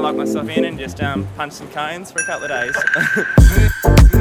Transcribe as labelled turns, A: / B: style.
A: lock myself in and just punch some cones for a couple of days.